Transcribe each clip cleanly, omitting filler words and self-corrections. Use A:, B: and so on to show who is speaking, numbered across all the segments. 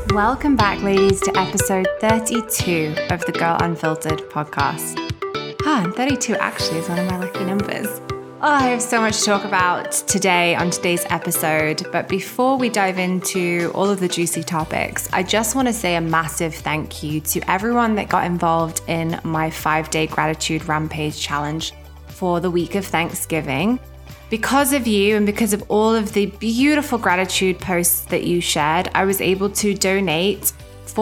A: Welcome back, ladies, to episode 32 of the Girl Unfiltered podcast. And 32 actually is one of my lucky numbers. I have so much to talk about today on today's episode, but before we dive into all of the juicy topics, I just want to say a massive thank you to everyone that got involved in my 5-day gratitude rampage challenge for the week of Thanksgiving. Because of you and because of all of the beautiful gratitude posts that you shared, I was able to donate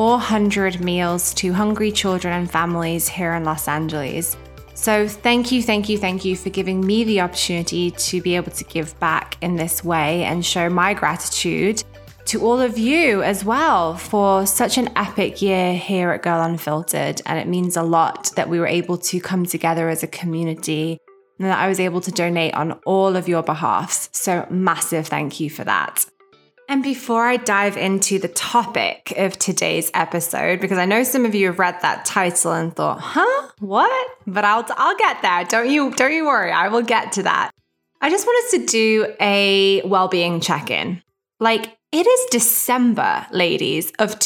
A: 400 meals to hungry children and families here in Los Angeles. So thank you for giving me the opportunity to be able to give back in this way and show my gratitude to all of you as well for such an epic year here at Girl Unfiltered. And it means a lot that we were able to come together as a community and that I was able to donate on all of your behalfs. So massive thank you for that. And before I dive into the topic of today's episode, because I know some of you have read that title and thought, what? But I'll get there. Don't you worry. I will get to that. I just want us to do a well-being check-in. It is December, ladies, of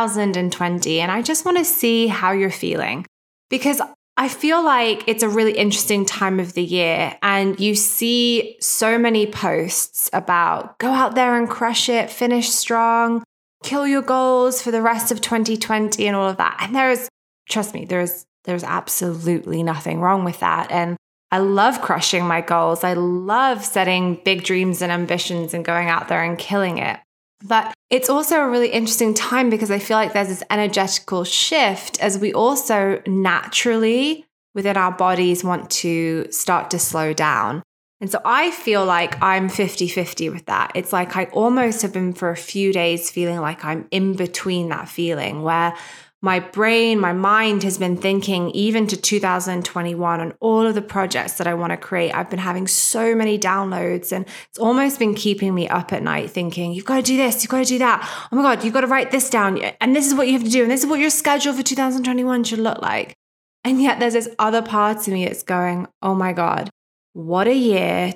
A: 2020, and I just want to see how you're feeling, because I feel like it's a really interesting time of the year, and you see so many posts about go out there and crush it, finish strong, kill your goals for the rest of 2020 and all of that. And trust me, there's absolutely nothing wrong with that. And I love crushing my goals. I love setting big dreams and ambitions and going out there and killing it. But it's also a really interesting time because I feel like there's this energetical shift as we also naturally within our bodies want to start to slow down. And so I feel like I'm 50-50 with that. It's like I almost have been for a few days feeling like I'm in between that feeling where my brain, my mind has been thinking even to 2021 on all of the projects that I want to create. I've been having so many downloads and it's almost been keeping me up at night thinking, you've got to do this, you've got to do that. Oh my God, you've got to write this down. And this is what you have to do. And this is what your schedule for 2021 should look like. And yet there's this other part of me that's going, oh my God, what a year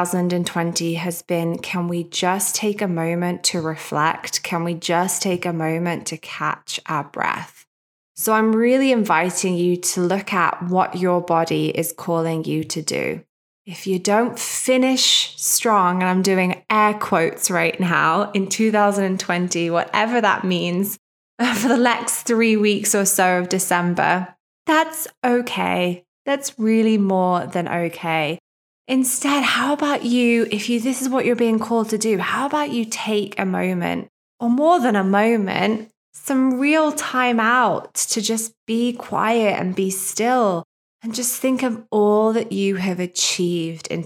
A: 2020 has been. Can we just take a moment to reflect? Can we just take a moment to catch our breath? So I'm really inviting you to look at what your body is calling you to do. If you don't finish strong, and I'm doing air quotes right now, in 2020, whatever that means, for the next 3 weeks or so of December, that's okay. That's really more than okay. Instead, how about this is what you're being called to do, how about you take a moment, or more than a moment, some real time out to just be quiet and be still and just think of all that you have achieved in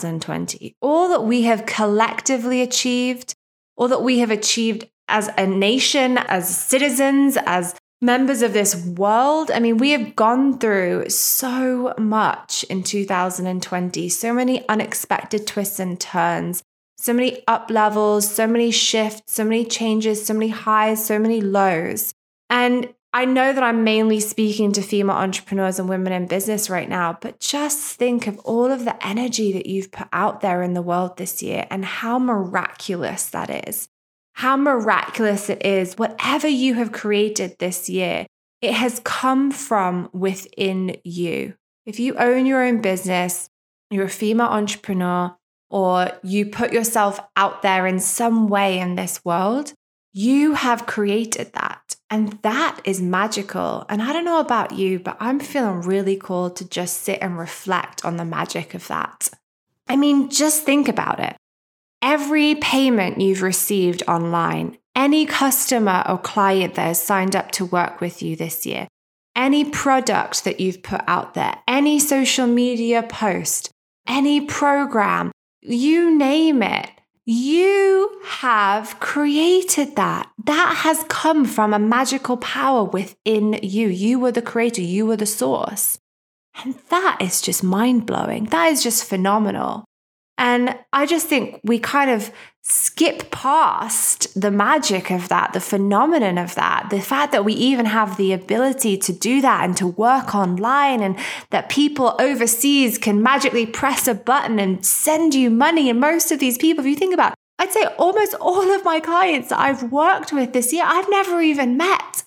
A: 2020, all that we have collectively achieved, all that we have achieved as a nation, as citizens, as members of this world. I mean, we have gone through so much in 2020, so many unexpected twists and turns, so many up levels, so many shifts, so many changes, so many highs, so many lows. And I know that I'm mainly speaking to female entrepreneurs and women in business right now, but just think of all of the energy that you've put out there in the world this year and how miraculous that is. How miraculous it is. Whatever you have created this year, it has come from within you. If you own your own business, you're a female entrepreneur, or you put yourself out there in some way in this world, you have created that. And that is magical. And I don't know about you, but I'm feeling really cool to just sit and reflect on the magic of that. I mean, just think about it. Every payment you've received online, any customer or client that has signed up to work with you this year, any product that you've put out there, any social media post, any program, you name it, you have created that. That has come from a magical power within you. You were the creator, you were the source. And that is just mind-blowing. That is just phenomenal. And I just think we kind of skip past the magic of that, the phenomenon of that, the fact that we even have the ability to do that and to work online, and that people overseas can magically press a button and send you money. And most of these people, if you think about I'd say almost all of my clients that I've worked with this year, I've never even met.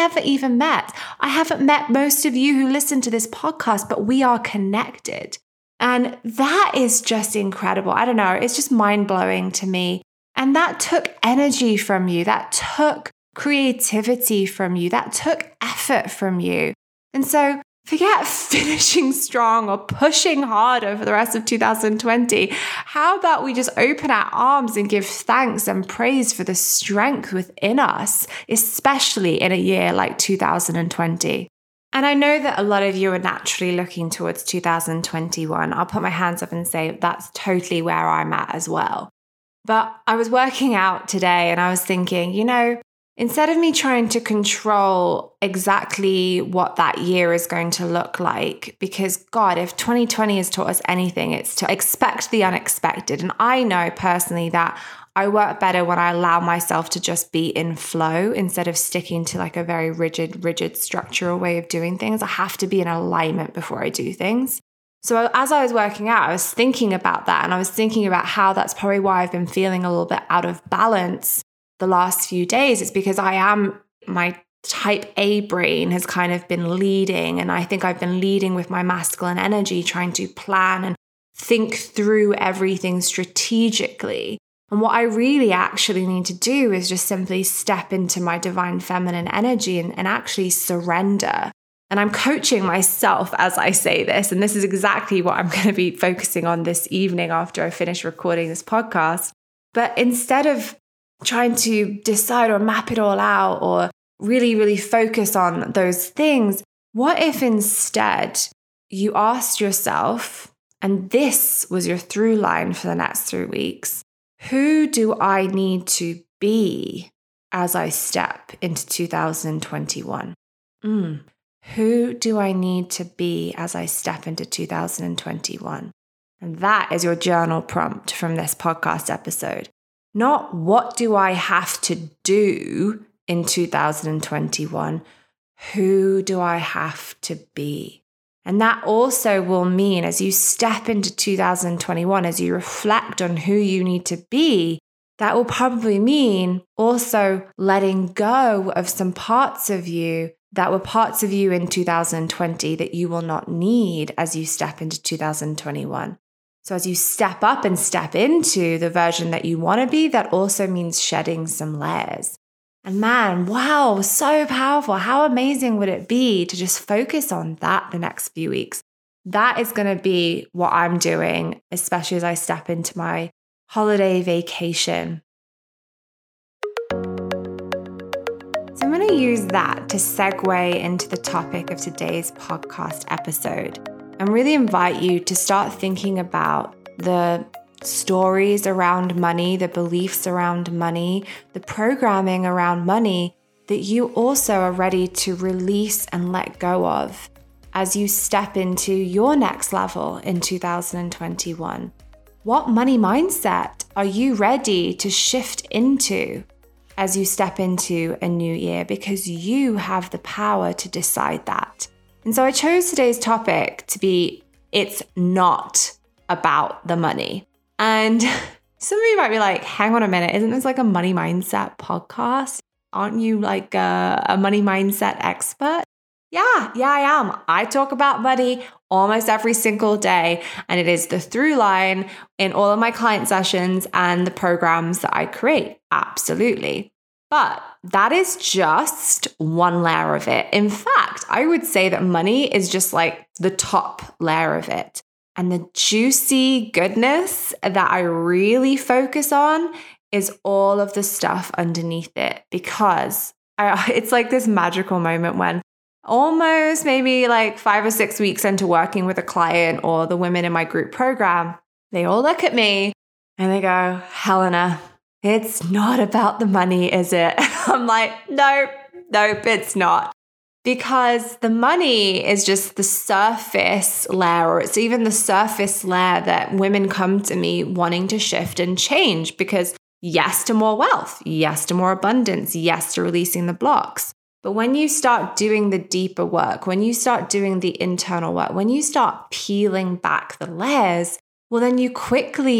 A: I haven't met most of you who listen to this podcast, but we are connected. And that is just incredible. I don't know. It's just mind-blowing to me. And that took energy from you. That took creativity from you. That took effort from you. And so forget finishing strong or pushing hard over the rest of 2020. How about we just open our arms and give thanks and praise for the strength within us, especially in a year like 2020. And I know that a lot of you are naturally looking towards 2021. I'll put my hands up and say that's totally where I'm at as well. But I was working out today and I was thinking, instead of me trying to control exactly what that year is going to look like, because God, if 2020 has taught us anything, it's to expect the unexpected. And I know personally that I work better when I allow myself to just be in flow instead of sticking to like a very rigid structural way of doing things. I have to be in alignment before I do things. So as I was working out, I was thinking about that, and I was thinking about how that's probably why I've been feeling a little bit out of balance the last few days. It's because my type A brain has kind of been leading, and I think I've been leading with my masculine energy, trying to plan and think through everything strategically. And what I really actually need to do is just simply step into my divine feminine energy and actually surrender. And I'm coaching myself as I say this. And this is exactly what I'm going to be focusing on this evening after I finish recording this podcast. But instead of trying to decide or map it all out or really, really focus on those things, what if instead you asked yourself, and this was your through line for the next 3 weeks, who do I need to be as I step into 2021? Who do I need to be as I step into 2021? And that is your journal prompt from this podcast episode. Not what do I have to do in 2021? Who do I have to be? And that also will mean as you step into 2021, as you reflect on who you need to be, that will probably mean also letting go of some parts of you that were parts of you in 2020 that you will not need as you step into 2021. So as you step up and step into the version that you want to be, that also means shedding some layers. And man, wow, so powerful. How amazing would it be to just focus on that the next few weeks? That is going to be what I'm doing, especially as I step into my holiday vacation. So I'm going to use that to segue into the topic of today's podcast episode and really invite you to start thinking about the stories around money, the beliefs around money, the programming around money that you also are ready to release and let go of as you step into your next level in 2021. What money mindset are you ready to shift into as you step into a new year? Because you have the power to decide that. And so I chose today's topic to be, it's not about the money. And some of you might be like, hang on a minute, isn't this like a money mindset podcast? Aren't you like a money mindset expert? Yeah, I am. I talk about money almost every single day, and it is the through line in all of my client sessions and the programs that I create. Absolutely. But that is just one layer of it. In fact, I would say that money is just like the top layer of it. And the juicy goodness that I really focus on is all of the stuff underneath it, because it's like this magical moment when almost maybe like 5 or 6 weeks into working with a client or the women in my group program, they all look at me and they go, Helena, it's not about the money, is it? I'm like, nope, it's not. Because the money is just the surface layer, or it's even the surface layer that women come to me wanting to shift and change, because yes to more wealth, yes to more abundance, yes to releasing the blocks. But when you start doing the deeper work, when you start doing the internal work, when you start peeling back the layers, well, then you quickly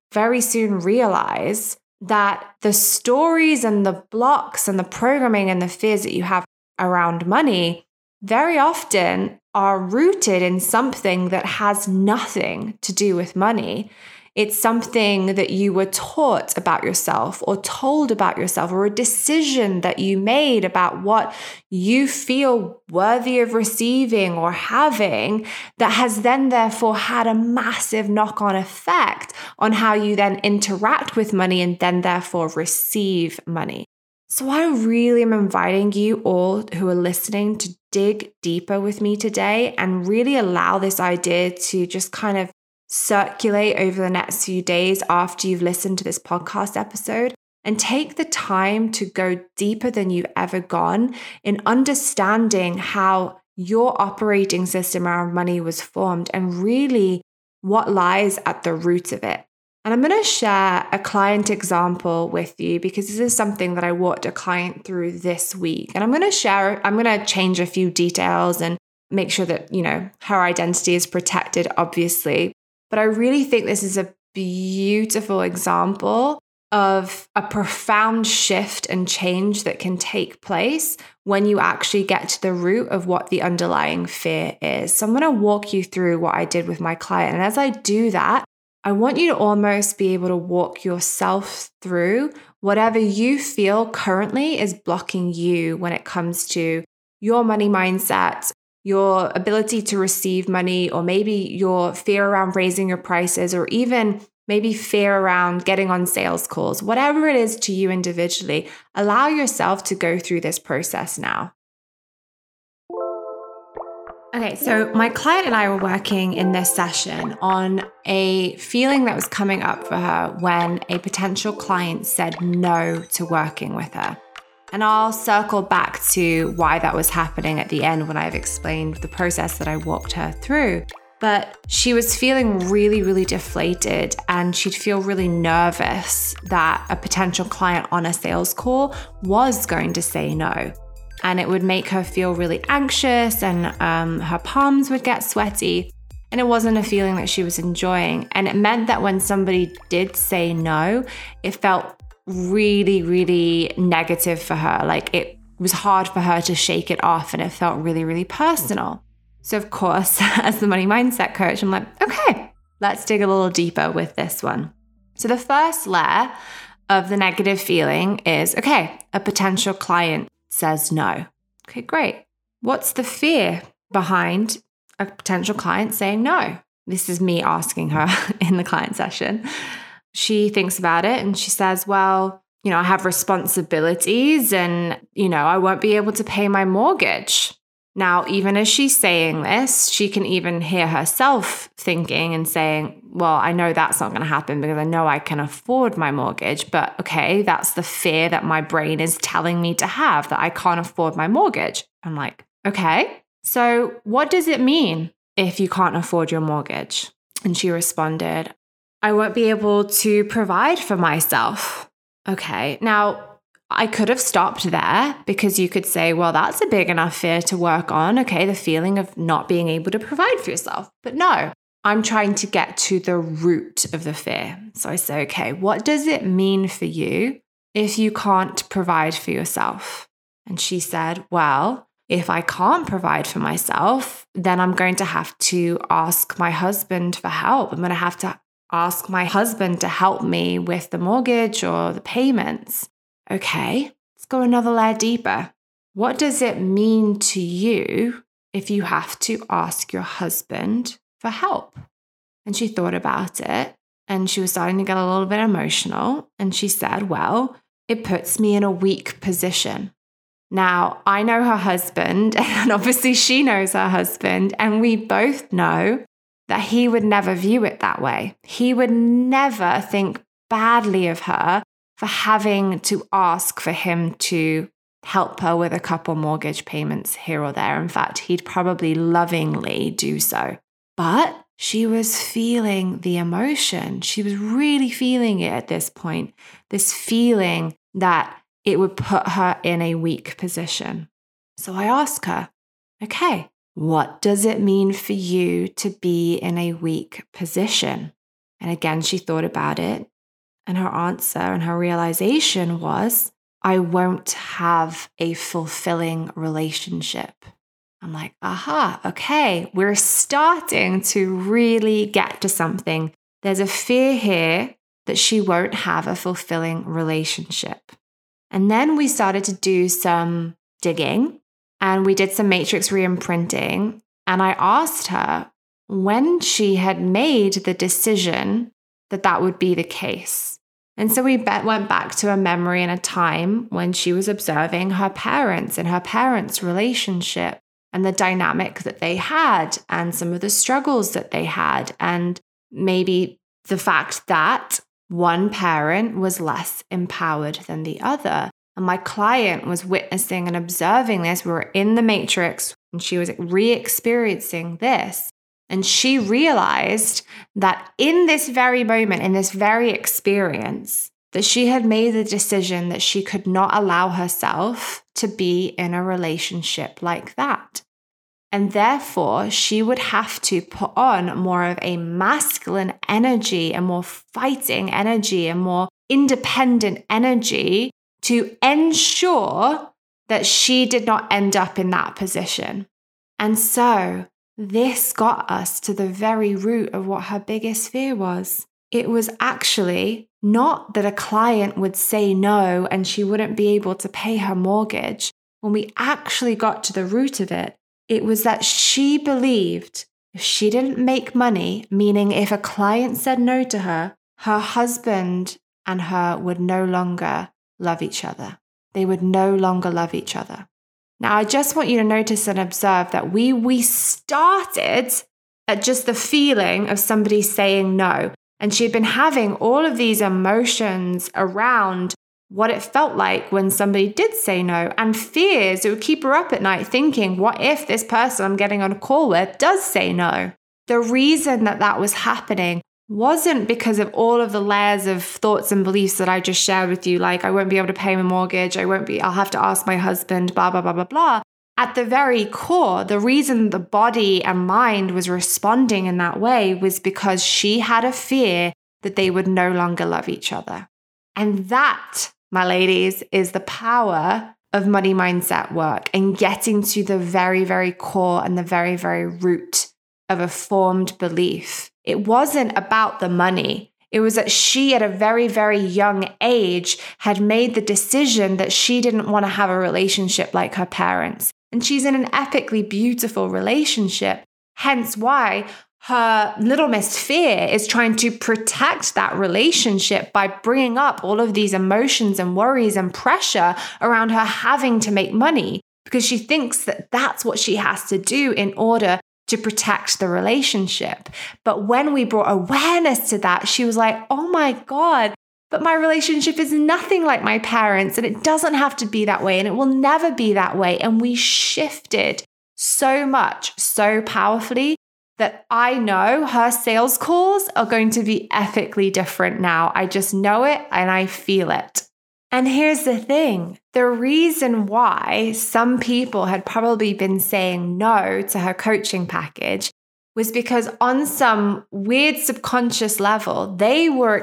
A: very soon realize that the stories and the blocks and the programming and the fears that you have around money very often are rooted in something that has nothing to do with money. It's something that you were taught about yourself or told about yourself, or a decision that you made about what you feel worthy of receiving or having, that has then therefore had a massive knock-on effect on how you then interact with money and then therefore receive money. So I really am inviting you all who are listening to dig deeper with me today and really allow this idea to just kind of circulate over the next few days after you've listened to this podcast episode, and take the time to go deeper than you've ever gone in understanding how your operating system around money was formed and really what lies at the root of it. And I'm going to share a client example with you because this is something that I walked a client through this week. And I'm going to change a few details and make sure that, her identity is protected, obviously. But I really think this is a beautiful example of a profound shift and change that can take place when you actually get to the root of what the underlying fear is. So I'm going to walk you through what I did with my client. And as I do that, I want you to almost be able to walk yourself through whatever you feel currently is blocking you when it comes to your money mindset, your ability to receive money, or maybe your fear around raising your prices, or even maybe fear around getting on sales calls. Whatever it is to you individually, allow yourself to go through this process now. Okay, so my client and I were working in this session on a feeling that was coming up for her when a potential client said no to working with her. And I'll circle back to why that was happening at the end when I've explained the process that I walked her through. But she was feeling really, really deflated, and she'd feel really nervous that a potential client on a sales call was going to say no. And it would make her feel really anxious, and her palms would get sweaty. And it wasn't a feeling that she was enjoying. And it meant that when somebody did say no, it felt really, really negative for her. Like, it was hard for her to shake it off, and it felt really, really personal. So of course, as the money mindset coach, I'm like, okay, let's dig a little deeper with this one. So the first layer of the negative feeling is, okay, a potential client says no. Okay, great. What's the fear behind a potential client saying no? This is me asking her in the client session. She thinks about it and she says, well, I have responsibilities and, I won't be able to pay my mortgage. Now, even as she's saying this, she can even hear herself thinking and saying, well, I know that's not going to happen because I know I can afford my mortgage. But okay, that's the fear that my brain is telling me to have, that I can't afford my mortgage. I'm like, okay, so what does it mean if you can't afford your mortgage? And she responded, I won't be able to provide for myself. Okay, now I could have stopped there because you could say, well, that's a big enough fear to work on. Okay, the feeling of not being able to provide for yourself. But no, I'm trying to get to the root of the fear. So I say, okay, what does it mean for you if you can't provide for yourself? And she said, well, if I can't provide for myself, then I'm going to have to ask my husband for help. I'm going to have to ask my husband to help me with the mortgage or the payments. Okay, let's go another layer deeper. What does it mean to you if you have to ask your husband for help? And she thought about it and she was starting to get a little bit emotional. And she said, well, it puts me in a weak position. Now, I know her husband, and obviously she knows her husband, and we both know that he would never view it that way. He would never think badly of her for having to ask for him to help her with a couple mortgage payments here or there. In fact, he'd probably lovingly do so. But she was feeling the emotion. She was really feeling it at this point, this feeling that it would put her in a weak position. So I asked her, okay, what does it mean for you to be in a weak position? And again, she thought about it. And her answer and her realization was, I won't have a fulfilling relationship. I'm like, aha, okay, we're starting to really get to something. There's a fear here that she won't have a fulfilling relationship. And then we started to do some digging and we did some matrix re-imprinting. And I asked her when she had made the decision that that would be the case. And so we went back to a memory and a time when she was observing her parents and her parents' relationship and the dynamic that they had and some of the struggles that they had. And maybe the fact that one parent was less empowered than the other. And my client was witnessing and observing this. We were in the matrix and she was re-experiencing this. And she realized that in this very moment, in this very experience, that she had made the decision that she could not allow herself to be in a relationship like that. And therefore, she would have to put on more of a masculine energy, a more fighting energy, a more independent energy to ensure that she did not end up in that position. And so this got us to the very root of what her biggest fear was. It was actually not that a client would say no and she wouldn't be able to pay her mortgage. When we actually got to the root of it, it was that she believed if she didn't make money, meaning if a client said no to her, her husband and her would no longer love each other. They would no longer love each other. Now, I just want you to notice and observe that we started at just the feeling of somebody saying no. And she'd been having all of these emotions around what it felt like when somebody did say no and fears. It would keep her up at night thinking, what if this person I'm getting on a call with does say no? The reason that that was happening wasn't because of all of the layers of thoughts and beliefs that I just shared with you, like I won't be able to pay my mortgage, I'll have to ask my husband, blah, blah, blah, blah, blah. At the very core, the reason the body and mind was responding in that way was because she had a fear that they would no longer love each other. And that, my ladies, is the power of money mindset work and getting to the very, very core and the very, very root of a formed belief. It wasn't about the money. It was that she, at a very, very young age, had made the decision that she didn't want to have a relationship like her parents. And she's in an epically beautiful relationship. Hence why her little miss fear is trying to protect that relationship by bringing up all of these emotions and worries and pressure around her having to make money, because she thinks that that's what she has to do in order to protect the relationship. But when we brought awareness to that, she was like, oh my God, but my relationship is nothing like my parents and it doesn't have to be that way and it will never be that way. And we shifted so much, so powerfully that I know her sales calls are going to be epically different now. I just know it and I feel it. And here's the thing. The reason why some people had probably been saying no to her coaching package was because on some weird subconscious level, they were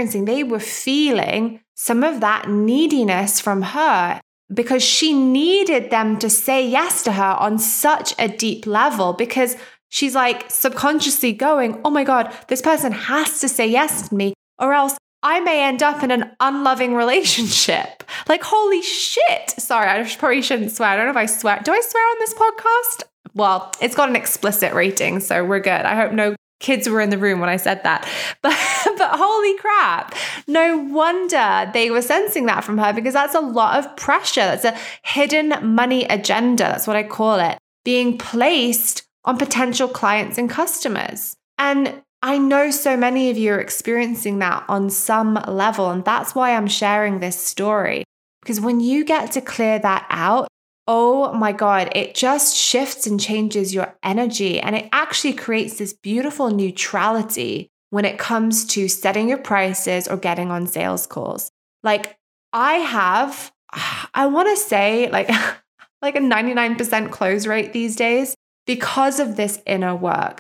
A: feeling some of that neediness from her because she needed them to say yes to her on such a deep level, because she's like subconsciously going, oh my God, this person has to say yes to me or else I may end up in an unloving relationship. Like, holy shit. Sorry, I probably shouldn't swear. I don't know if I swear. Do I swear on this podcast? Well, it's got an explicit rating, so we're good. I hope no kids were in the room when I said that. But holy crap. No wonder they were sensing that from her, because that's a lot of pressure. That's a hidden money agenda. That's what I call it. Being placed on potential clients and customers. And I know so many of you are experiencing that on some level, and that's why I'm sharing this story. Because when you get to clear that out, oh my God, it just shifts and changes your energy, and it actually creates this beautiful neutrality when it comes to setting your prices or getting on sales calls. Like I want to say like a 99% close rate these days because of this inner work.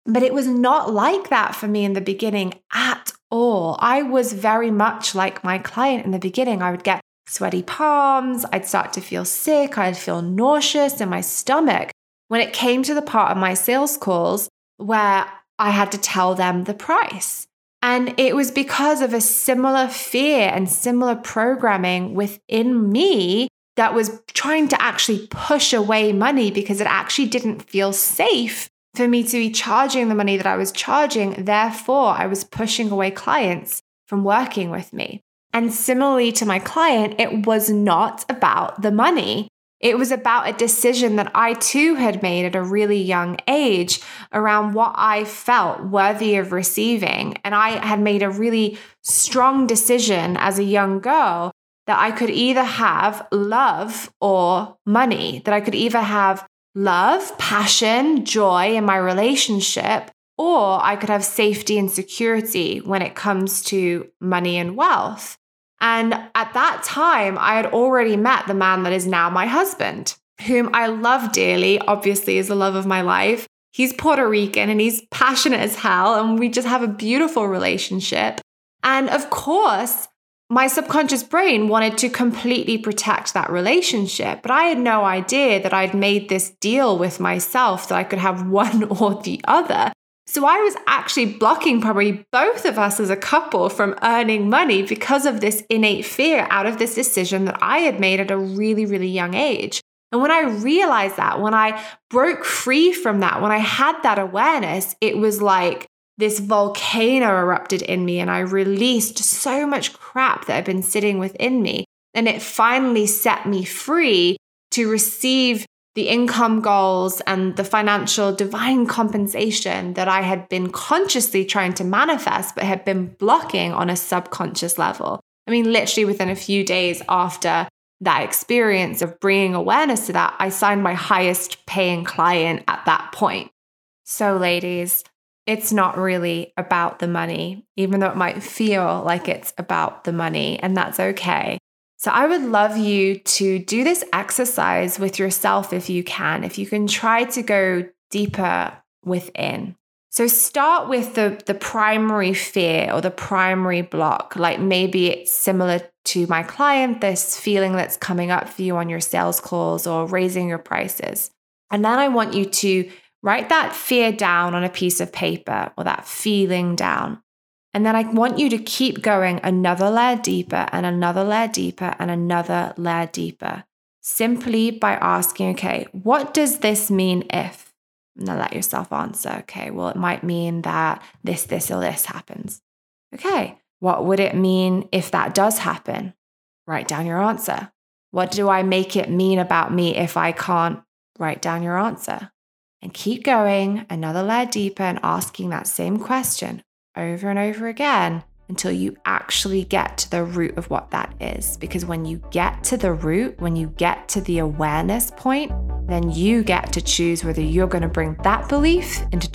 A: But it was not like that for me in the beginning at all. I was very much like my client in the beginning. I would get sweaty palms. I'd start to feel sick. I'd feel nauseous in my stomach when it came to the part of my sales calls where I had to tell them the price. And it was because of a similar fear and similar programming within me that was trying to actually push away money because it actually didn't feel safe for me to be charging the money that I was charging. Therefore, I was pushing away clients from working with me. And similarly to my client, it was not about the money. It was about a decision that I too had made at a really young age around what I felt worthy of receiving. And I had made a really strong decision as a young girl that I could either have love or money, that I could either have love, passion, joy in my relationship, or I could have safety and security when it comes to money and wealth. And at that time, I had already met the man that is now my husband, whom I love dearly, obviously is the love of my life. He's Puerto Rican and he's passionate as hell, and we just have a beautiful relationship. And of course, my subconscious brain wanted to completely protect that relationship, but I had no idea that I'd made this deal with myself that I could have one or the other. So I was actually blocking probably both of us as a couple from earning money because of this innate fear out of this decision that I had made at a really, really young age. And when I realized that, when I broke free from that, when I had that awareness, it was like this volcano erupted in me and I released so much crap that had been sitting within me. And it finally set me free to receive the income goals and the financial divine compensation that I had been consciously trying to manifest, but had been blocking on a subconscious level. I mean, literally within a few days after that experience of bringing awareness to that, I signed my highest paying client at that point. So ladies, it's not really about the money, even though it might feel like it's about the money, and that's okay. So I would love you to do this exercise with yourself if you can try to go deeper within. So start with the primary fear or the primary block, like maybe it's similar to my client, this feeling that's coming up for you on your sales calls or raising your prices. And then I want you to write that fear down on a piece of paper or that feeling down. And then I want you to keep going another layer deeper and another layer deeper and another layer deeper, simply by asking, okay, what does this mean if? And then let yourself answer, okay, well, it might mean that this, or this happens. Okay, what would it mean if that does happen? Write down your answer. What do I make it mean about me if I can't? Write down your answer. And keep going another layer deeper and asking that same question over and over again until you actually get to the root of what that is. Because when you get to the root, when you get to the awareness point, then you get to choose whether you're going to bring that belief into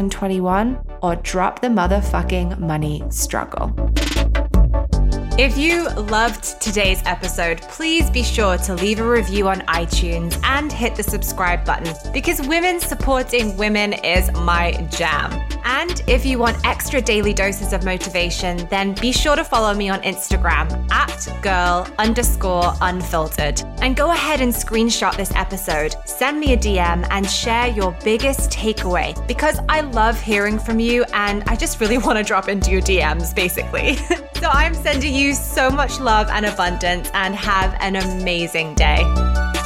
A: 2021 or drop the motherfucking money struggle. If you loved today's episode, please be sure to leave a review on iTunes and hit the subscribe button, because women supporting women is my jam. And if you want extra daily doses of motivation, then be sure to follow me on Instagram @girl_unfiltered. And go ahead and screenshot this episode, send me a DM and share your biggest takeaway, because I love hearing from you and I just really want to drop into your DMs basically. So I'm sending you so much love and abundance, and have an amazing day.